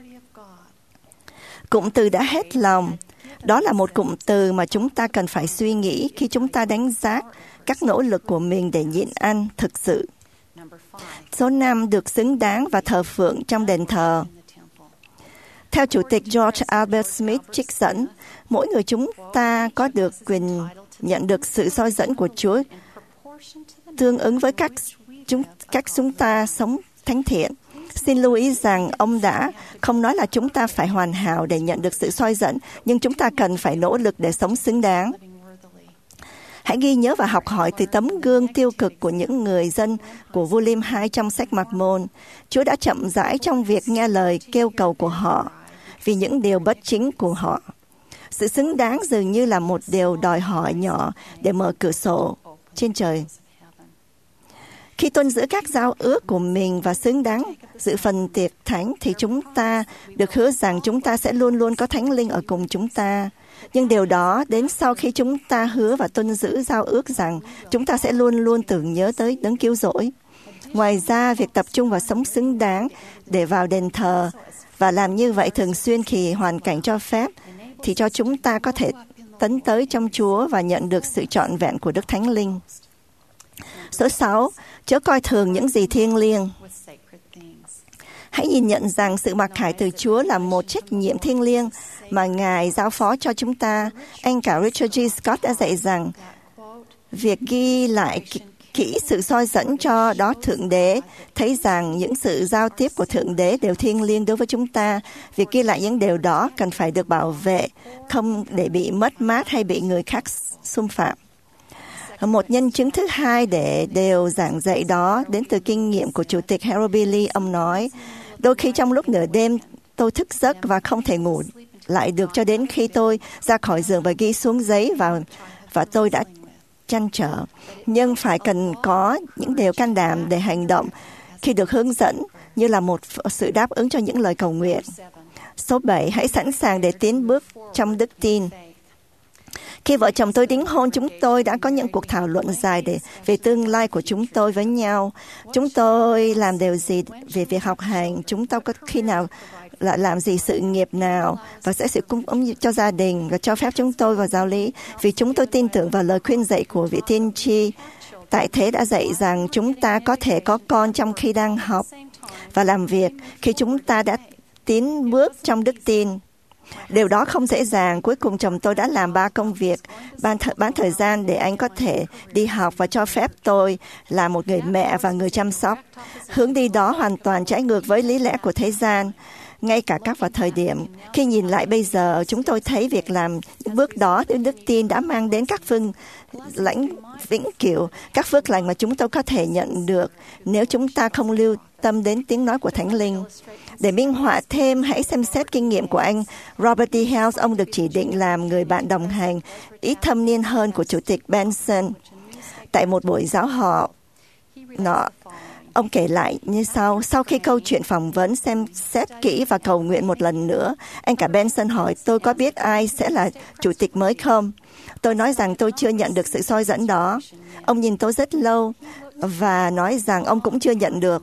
Cụm từ đã hết lòng, đó là một cụm từ mà chúng ta cần phải suy nghĩ khi chúng ta đánh giá các nỗ lực của mình để nhịn ăn thực sự. Số 5, được xứng đáng và thờ phượng trong đền thờ. Theo Chủ tịch George Albert Smith trích dẫn, mỗi người chúng ta có được quyền nhận được sự soi dẫn của Chúa tương ứng với cách chúng ta sống thánh thiện. Xin lưu ý rằng ông đã không nói là chúng ta phải hoàn hảo để nhận được sự soi dẫn, nhưng chúng ta cần phải nỗ lực để sống xứng đáng. Hãy ghi nhớ và học hỏi từ tấm gương tiêu cực của những người dân của vua Lim II trong sách Mặc Môn. Chúa đã chậm rãi trong việc nghe lời kêu cầu của họ vì những điều bất chính của họ. Sự xứng đáng dường như là một điều đòi hỏi nhỏ để mở cửa sổ trên trời. Khi tuân giữ các giao ước của mình và xứng đáng dự phần tiệc thánh thì chúng ta được hứa rằng chúng ta sẽ luôn luôn có Thánh Linh ở cùng chúng ta. Nhưng điều đó đến sau khi chúng ta hứa và tuân giữ giao ước rằng chúng ta sẽ luôn luôn tưởng nhớ tới đấng cứu rỗi. Ngoài ra, việc tập trung vào sống xứng đáng để vào đền thờ và làm như vậy thường xuyên khi hoàn cảnh cho phép thì cho chúng ta có thể tấn tới trong Chúa và nhận được sự trọn vẹn của Đức Thánh Linh. Số 6. Chớ coi thường những gì thiêng liêng. Hãy nhìn nhận rằng sự mặc khải từ Chúa là một trách nhiệm thiêng liêng mà Ngài giao phó cho chúng ta. Anh cả Richard G. Scott đã dạy rằng việc ghi lại kỹ sự soi dẫn cho đó Thượng Đế, thấy rằng những sự giao tiếp của Thượng Đế đều thiêng liêng đối với chúng ta. Việc ghi lại những điều đó cần phải được bảo vệ, không để bị mất mát hay bị người khác xâm phạm. Một nhân chứng thứ hai để đều giảng dạy đó đến từ kinh nghiệm của Chủ tịch Harold Bailey. Ông nói, đôi khi trong lúc nửa đêm tôi thức giấc và không thể ngủ lại được cho đến khi tôi ra khỏi giường và ghi xuống giấy và tôi đã trăn trở. Nhưng phải cần có những điều can đảm để hành động khi được hướng dẫn như là một sự đáp ứng cho những lời cầu nguyện. Số 7. Hãy sẵn sàng để tiến bước trong đức tin. Khi vợ chồng tôi đính hôn, chúng tôi đã có những cuộc thảo luận dài về tương lai của chúng tôi với nhau. Chúng tôi làm điều gì về việc học hành, chúng tôi có khi nào lại làm gì sự nghiệp nào và sẽ cung ứng cho gia đình và cho phép chúng tôi vào giáo lý. Vì chúng tôi tin tưởng vào lời khuyên dạy của vị tiên tri tại thế đã dạy rằng chúng ta có thể có con trong khi đang học và làm việc khi chúng ta đã tiến bước trong đức tin. Điều đó không dễ dàng. Cuối cùng chồng tôi đã làm 3 công việc, bán thời gian để anh có thể đi học và cho phép tôi là một người mẹ và người chăm sóc. Hướng đi đó hoàn toàn trái ngược với lý lẽ của thế gian. Ngay cả các vào thời điểm, khi nhìn lại bây giờ, chúng tôi thấy việc làm những bước đó đến đức tin đã mang đến các phương lãnh vĩnh cửu, các phước lành mà chúng tôi có thể nhận được nếu chúng ta không lưu tâm đến tiếng nói của Thánh Linh. Để minh họa thêm, hãy xem xét kinh nghiệm của anh Robert D. Hales. Ông được chỉ định làm người bạn đồng hành ít thâm niên hơn của Chủ tịch Benson. Tại một buổi giáo họ ông kể lại như sau. Sau khi câu chuyện phỏng vấn xem xét kỹ và cầu nguyện một lần nữa, anh cả Benson hỏi tôi có biết ai sẽ là chủ tịch mới không? Tôi nói rằng tôi chưa nhận được sự soi dẫn đó. Ông nhìn tôi rất lâu và nói rằng ông cũng chưa nhận được.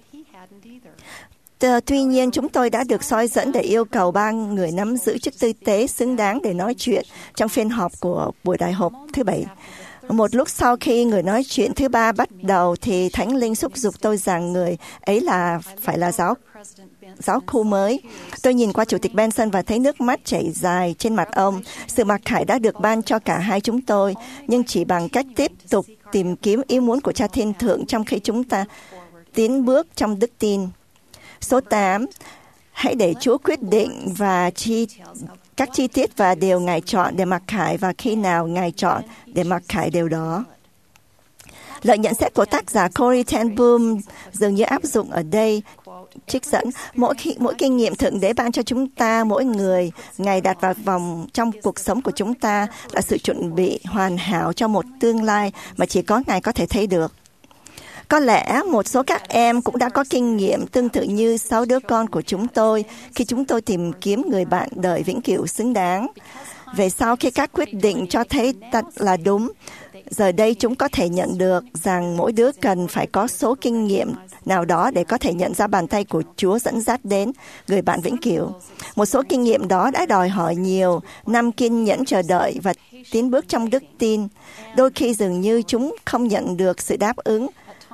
Tuy nhiên, chúng tôi đã được soi dẫn để yêu cầu 3 người nắm giữ chức tư tế xứng đáng để nói chuyện trong phiên họp của buổi đại họp thứ 7. Một lúc sau khi người nói chuyện thứ 3 bắt đầu thì Thánh Linh xúc giục tôi rằng người ấy phải là giáo khu mới. Tôi nhìn qua Chủ tịch Benson và thấy nước mắt chảy dài trên mặt ông. Sự mặc khải đã được ban cho cả hai chúng tôi, nhưng chỉ bằng cách tiếp tục tìm kiếm ý muốn của Cha Thiên Thượng trong khi chúng ta tiến bước trong đức tin. Số 8. Hãy để Chúa quyết định và các chi tiết và điều Ngài chọn để mặc khải và khi nào Ngài chọn để mặc khải điều đó. Lời nhận xét của tác giả Corrie ten Boom dường như áp dụng ở đây. Trích dẫn, mỗi kinh nghiệm Thượng Đế ban cho chúng ta, mỗi người, Ngài đặt vào vòng trong cuộc sống của chúng ta là sự chuẩn bị hoàn hảo cho một tương lai mà chỉ có Ngài có thể thấy được. Có lẽ một số các em cũng đã có kinh nghiệm tương tự như 6 đứa con của chúng tôi khi chúng tôi tìm kiếm người bạn đời vĩnh cửu xứng đáng. Về sau khi các quyết định cho thấy là đúng, giờ đây chúng có thể nhận được rằng mỗi đứa cần phải có số kinh nghiệm nào đó để có thể nhận ra bàn tay của Chúa dẫn dắt đến người bạn vĩnh cửu. Một số kinh nghiệm đó đã đòi hỏi nhiều năm kiên nhẫn chờ đợi và tiến bước trong đức tin. Đôi khi dường như chúng không nhận được sự đáp ứng.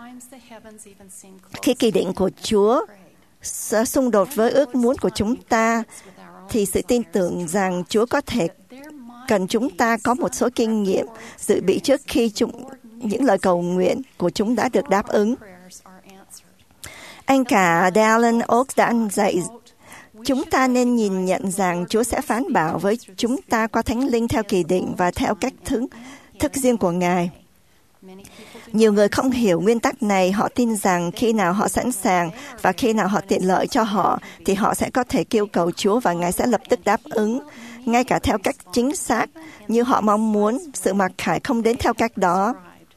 Khi kỳ định của Chúa xung đột với ước muốn của chúng ta, thì sự tin tưởng rằng Chúa có thể cần chúng ta có một số kinh nghiệm dự bị trước khi những lời cầu nguyện của chúng đã được đáp ứng. Anh cả Dallin Oaks đã dạy chúng ta nên nhìn nhận rằng Chúa sẽ phán bảo với chúng ta qua Thánh Linh theo kỳ định và theo cách thức riêng của Ngài. Nhiều người không hiểu nguyên tắc này. Họ tin rằng khi nào họ sẵn sàng và khi nào họ tiện lợi cho họ thì họ sẽ có thể kêu cầu Chúa và Ngài sẽ lập tức đáp ứng, ngay cả theo cách chính xác như họ mong muốn. Sự mặc khải không đến theo cách đó.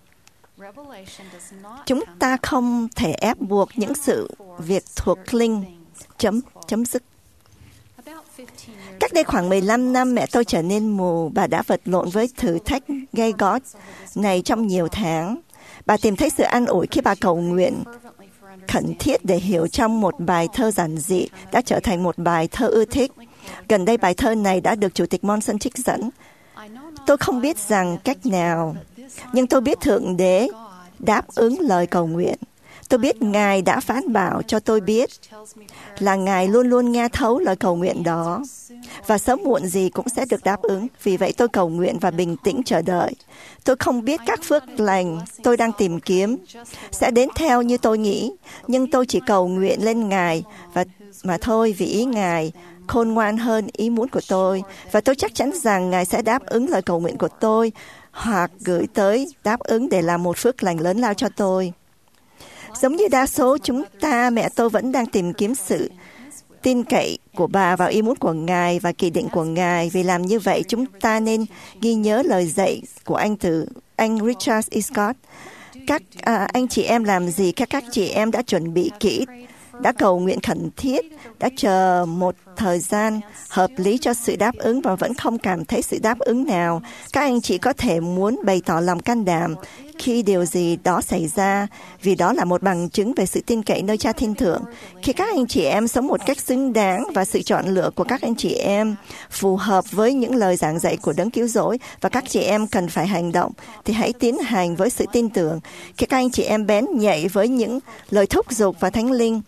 Chúng ta không thể ép buộc những sự việc thuộc linh. Chấm dứt. Cách đây khoảng 15 năm, mẹ tôi trở nên mù. Bà đã vật lộn với thử thách gay go này trong nhiều tháng. Bà tìm thấy sự an ủi khi bà cầu nguyện khẩn thiết để hiểu trong một bài thơ giản dị đã trở thành một bài thơ ưa thích. Gần đây bài thơ này đã được Chủ tịch Monson trích dẫn. Tôi không biết rằng cách nào, nhưng tôi biết Thượng Đế đáp ứng lời cầu nguyện. Tôi biết Ngài đã phán bảo cho tôi biết là Ngài luôn luôn nghe thấu lời cầu nguyện đó, và sớm muộn gì cũng sẽ được đáp ứng. Vì vậy tôi cầu nguyện và bình tĩnh chờ đợi. Tôi không biết các phước lành tôi đang tìm kiếm sẽ đến theo như tôi nghĩ, nhưng tôi chỉ cầu nguyện lên Ngài mà thôi, vì ý Ngài khôn ngoan hơn ý muốn của tôi, và tôi chắc chắn rằng Ngài sẽ đáp ứng lời cầu nguyện của tôi hoặc gửi tới đáp ứng để làm một phước lành lớn lao cho tôi. Giống như đa số chúng ta, mẹ tôi vẫn đang tìm kiếm sự tin cậy của bà vào ý muốn của Ngài và kỳ định của Ngài. Vì làm như vậy, chúng ta nên ghi nhớ lời dạy của anh Richard E. Scott. Các anh chị em làm gì? Các chị em đã chuẩn bị kỹ, đã cầu nguyện khẩn thiết, đã chờ một thời gian hợp lý cho sự đáp ứng và vẫn không cảm thấy sự đáp ứng nào. Các anh chị có thể muốn bày tỏ lòng can đảm khi điều gì đó xảy ra, vì đó là một bằng chứng về sự tin cậy nơi Cha Thiên Thượng. Khi các anh chị em sống một cách xứng đáng và sự chọn lựa của các anh chị em phù hợp với những lời giảng dạy của Đấng Cứu Rỗi và các chị em cần phải hành động, thì hãy tiến hành với sự tin tưởng. Khi các anh chị em bén nhạy với những lời thúc giục và Thánh Linh,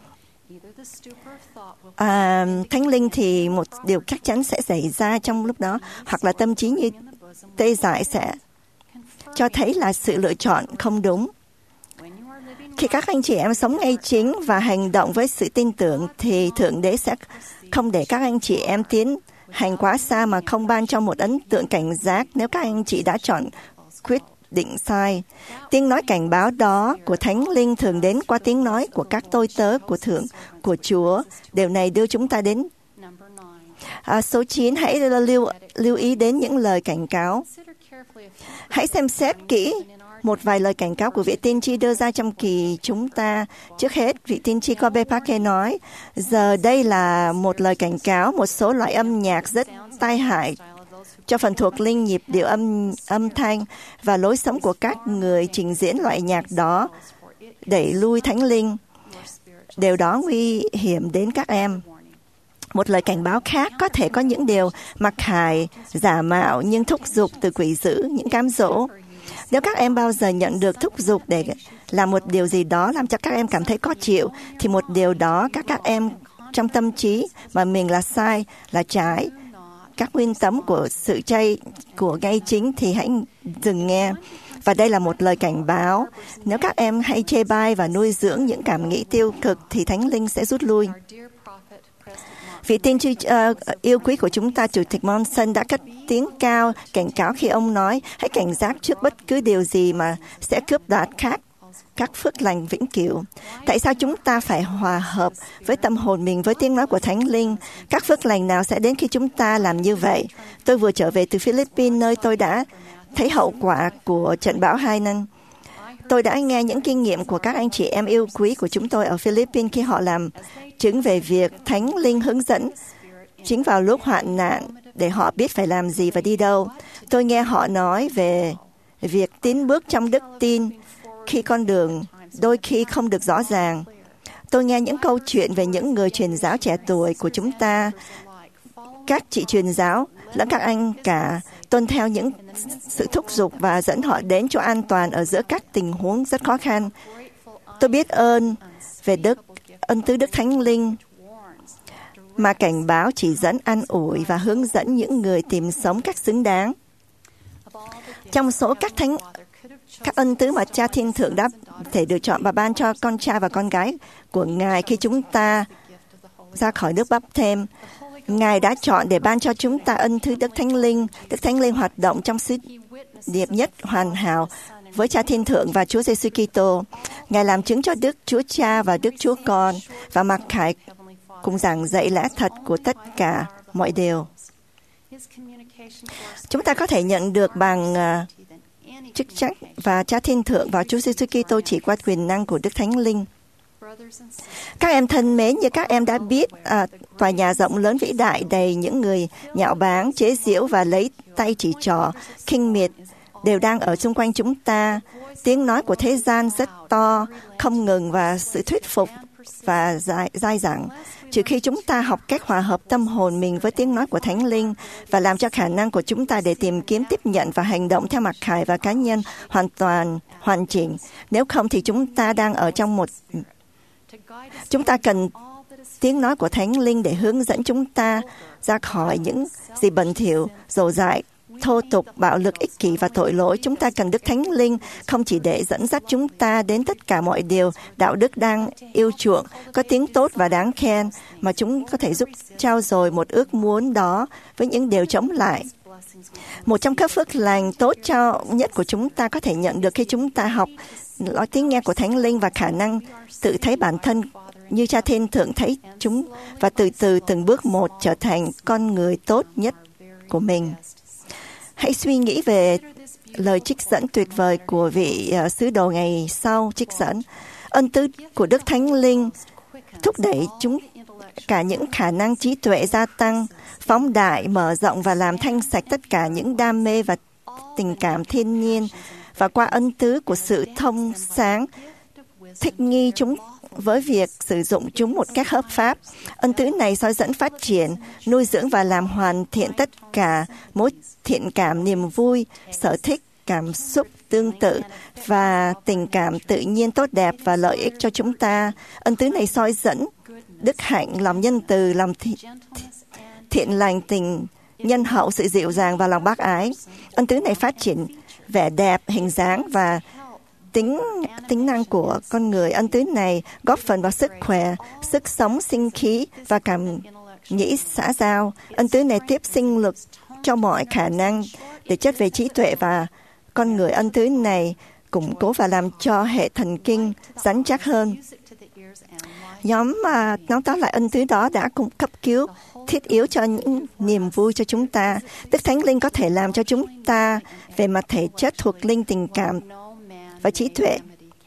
Thánh Linh thì một điều chắc chắn sẽ xảy ra trong lúc đó, hoặc là tâm trí như tê dại sẽ cho thấy là sự lựa chọn không đúng. Khi các anh chị em sống ngay chính và hành động với sự tin tưởng thì Thượng Đế sẽ không để các anh chị em tiến hành quá xa mà không ban cho một ấn tượng cảnh giác nếu các anh chị đã chọn quyết định sai. Tiếng nói cảnh báo đó của Thánh Linh thường đến qua tiếng nói của các tôi tớ của Chúa. Điều này đưa chúng ta đến số 9. Hãy lưu ý đến những lời cảnh cáo. Hãy xem xét kỹ một vài lời cảnh cáo của vị tiên tri đưa ra trong kỳ chúng ta. Trước hết, vị tiên tri Kobe Parker nói, giờ đây là một lời cảnh cáo một số loại âm nhạc rất tai hại cho phần thuộc linh, nhịp điệu âm thanh và lối sống của các người trình diễn loại nhạc đó, đẩy lui Thánh Linh. Điều đó nguy hiểm đến các em. Một lời cảnh báo khác có thể có những điều mặc khải, giả mạo nhưng thúc giục từ quỷ dữ, những cám dỗ. Nếu các em bao giờ nhận được thúc giục để làm một điều gì đó làm cho các em cảm thấy khó chịu, thì một điều đó các em trong tâm trí mà mình là sai, là trái các nguyên tắc của sự chay của ngay chính, thì hãy dừng nghe. Và đây là một lời cảnh báo. Nếu các em hay chê bai và nuôi dưỡng những cảm nghĩ tiêu cực thì Thánh Linh sẽ rút lui. Vị tiên tri yêu quý của chúng ta, Chủ tịch Monson, đã cất tiếng cao cảnh cáo khi ông nói, hãy cảnh giác trước bất cứ điều gì mà sẽ cướp đoạt các phước lành vĩnh cửu. Tại sao chúng ta phải hòa hợp với tâm hồn mình với tiếng nói của Thánh Linh? Các phước lành nào sẽ đến khi chúng ta làm như vậy? Tôi vừa trở về từ Philippines, nơi tôi đã thấy hậu quả của trận bão Haiyan. Tôi đã nghe những kinh nghiệm của các anh chị em yêu quý của chúng tôi ở Philippines khi họ làm chứng về việc Thánh Linh hướng dẫn chính vào lúc hoạn nạn để họ biết phải làm gì và đi đâu. Tôi nghe họ nói về việc tiến bước trong đức tin khi con đường đôi khi không được rõ ràng. Tôi nghe những câu chuyện về những người truyền giáo trẻ tuổi của chúng ta, các chị truyền giáo lẫn các anh cả, tuân theo những sự thúc giục và dẫn họ đến chỗ an toàn ở giữa các tình huống rất khó khăn. Tôi biết ơn về ân tứ Đức Thánh Linh mà cảnh báo, chỉ dẫn, an ủi và hướng dẫn những người tìm sống cách xứng đáng. Trong số các Các ân tứ mà Cha Thiên Thượng đã thể được chọn và ban cho con trai và con gái của Ngài khi chúng ta ra khỏi nước báp thêm. Ngài đã chọn để ban cho chúng ta ân thứ Đức Thánh Linh. Đức Thánh Linh hoạt động trong sứ điệp nhất hoàn hảo với Cha Thiên Thượng và Chúa Giêsu Kitô. Ngài làm chứng cho Đức Chúa Cha và Đức Chúa Con, và mặc khải cùng giảng dạy lẽ thật của tất cả mọi điều. Chúng ta có thể nhận được bằng chức trách, và Cha Thiên Thượng và Chúa Giêsu Kitô chỉ qua quyền năng của Đức Thánh Linh. Các em thân mến, như các em đã biết, tòa nhà rộng lớn vĩ đại đầy những người nhạo báng, chế giễu và lấy tay chỉ trỏ, khinh miệt đều đang ở xung quanh chúng ta. Tiếng nói của thế gian rất to, không ngừng, và sự thuyết phục và dai dẳng. Trừ khi chúng ta học cách hòa hợp tâm hồn mình với tiếng nói của Thánh Linh và làm cho khả năng của chúng ta để tìm kiếm, tiếp nhận và hành động theo mặc khải và cá nhân hoàn toàn hoàn chỉnh. Nếu không thì chúng ta đang ở trong chúng ta cần tiếng nói của Thánh Linh để hướng dẫn chúng ta ra khỏi những gì bẩn thỉu, dồ dại, thô tục, bạo lực, ích kỷ và tội lỗi. Chúng ta cần Đức Thánh Linh không chỉ để dẫn dắt chúng ta đến tất cả mọi điều đạo đức đang yêu chuộng, có tiếng tốt và đáng khen, mà chúng có thể giúp trao dồi một ước muốn đó với những điều chống lại. Một trong các phước lành tốt nhất của chúng ta có thể nhận được khi chúng ta học nói tiếng nghe của Thánh Linh và khả năng tự thấy bản thân như Cha Thiên Thượng thấy chúng, và từ từ từng bước một trở thành con người tốt nhất của mình. Hãy suy nghĩ về lời trích dẫn tuyệt vời của vị sứ đồ ngày sau trích dẫn. Ân tứ của Đức Thánh Linh thúc đẩy chúng cả những khả năng trí tuệ gia tăng, phóng đại, mở rộng và làm thanh sạch tất cả những đam mê và tình cảm thiên nhiên, và qua ân tứ của sự thông sáng, thích nghi chúng với việc sử dụng chúng một cách hợp pháp. Ân tứ này soi dẫn phát triển, nuôi dưỡng và làm hoàn thiện tất cả mối thiện cảm, niềm vui, sở thích, cảm xúc tương tự và tình cảm tự nhiên tốt đẹp và lợi ích cho chúng ta. Ân tứ này soi dẫn đức hạnh, lòng nhân từ, lòng thiện lành, tình nhân hậu, sự dịu dàng và lòng bác ái. Ân tứ này phát triển vẻ đẹp, hình dáng và tính năng của con người. Ân tứ này góp phần vào sức khỏe, sức sống, sinh khí và cảm nghĩ xã giao. Ân tứ này tiếp sinh lực cho mọi khả năng để chất về trí tuệ và con người. Ân tứ này củng cố và làm cho hệ thần kinh rắn chắc hơn. Nhóm tóm lại ân tứ đó đã cung cấp cứu thiết yếu cho những niềm vui cho chúng ta. Đức Thánh Linh có thể làm cho chúng ta về mặt thể chất, thuộc linh, tình cảm và trí tuệ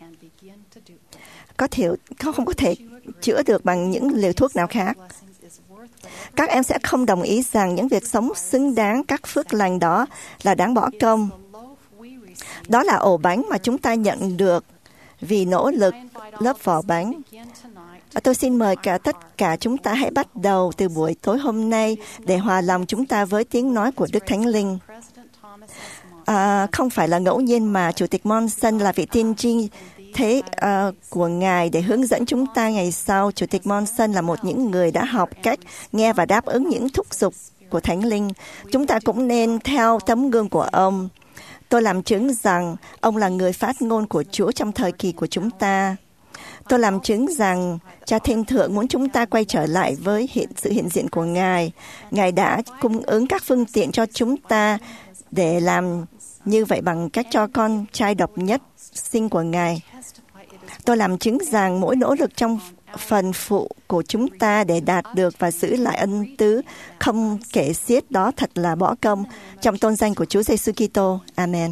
không có thể chữa được bằng những liều thuốc nào khác. Các em sẽ không đồng ý rằng những việc sống xứng đáng các phước lành đó là đáng bỏ công. Đó là ổ bánh mà chúng ta nhận được vì nỗ lực lớp vỏ bánh. Tôi xin mời tất cả chúng ta hãy bắt đầu từ buổi tối hôm nay để hòa lòng chúng ta với tiếng nói của Đức Thánh Linh. Không phải là ngẫu nhiên mà Chủ tịch Monson là vị tiên tri của Ngài để hướng dẫn chúng ta ngày sau. Chủ tịch Monson là một những người đã học cách nghe và đáp ứng những thúc giục của Thánh Linh. Chúng ta cũng nên theo tấm gương của ông. Tôi làm chứng rằng ông là người phát ngôn của Chúa trong thời kỳ của chúng ta. Tôi làm chứng rằng Cha Thiên Thượng muốn chúng ta quay trở lại với sự hiện diện của Ngài. Ngài đã cung ứng các phương tiện cho chúng ta để làm như vậy bằng cách cho con trai độc nhất sinh của Ngài. Tôi làm chứng rằng mỗi nỗ lực trong phần phụ của chúng ta để đạt được và giữ lại ân tứ không kể xiết đó thật là bỏ công. Trong tôn danh của Chúa Giêsu Kitô. Amen.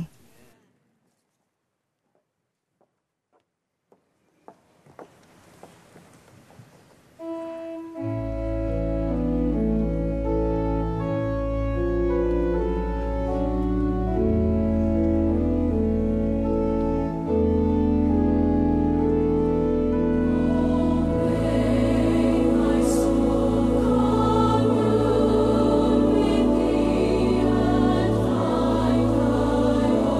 Hãy subscribe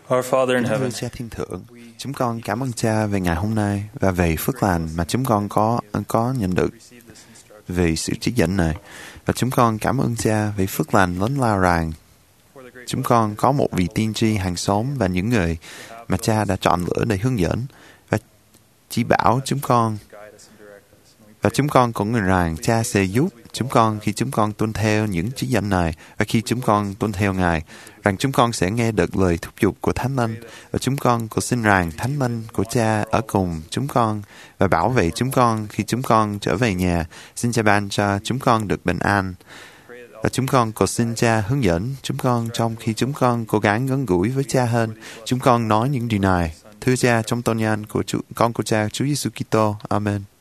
Our Father in Kính thưa heaven, Cha Thiên Thượng, chúng con cảm ơn Cha về ngày hôm nay và về phước lành mà chúng con có nhận được vì sự chỉ dẫn này. Và chúng con cảm ơn Cha vì phước lành lớn lao rằng chúng con có một vị tiên tri hàng xóm và những người mà Cha đã chọn lựa để hướng dẫn và chỉ bảo chúng con. Và chúng con cũng nghĩ rằng Cha sẽ giúp chúng con khi chúng con tuân theo những chỉ dẫn này và khi chúng con tuân theo Ngài, rằng chúng con sẽ nghe được lời thúc giục của Thánh Linh. Và chúng con cũng xin rằng Thánh Linh của Cha ở cùng chúng con và bảo vệ chúng con khi chúng con trở về nhà. Xin Cha ban cho chúng con được bình an. Và chúng con cầu xin Cha hướng dẫn chúng con trong khi chúng con cố gắng gần gũi với Cha hơn. Chúng con nói những điều này. Thưa Cha, trong tôn danh của con của Cha, Chúa Giêsu Kitô. Amen.